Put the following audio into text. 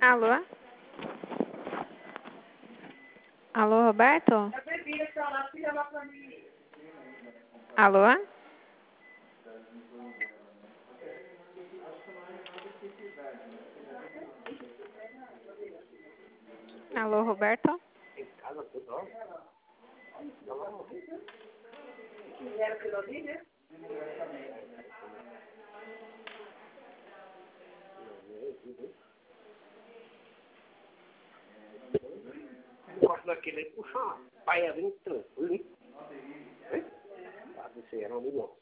Alô? Alô, Roberto? Alô? Alô, Roberto? Em casa, tudo bom? Gosto daquele aí, puxa uma paia bem tranquila, hein? Esse era um amigo.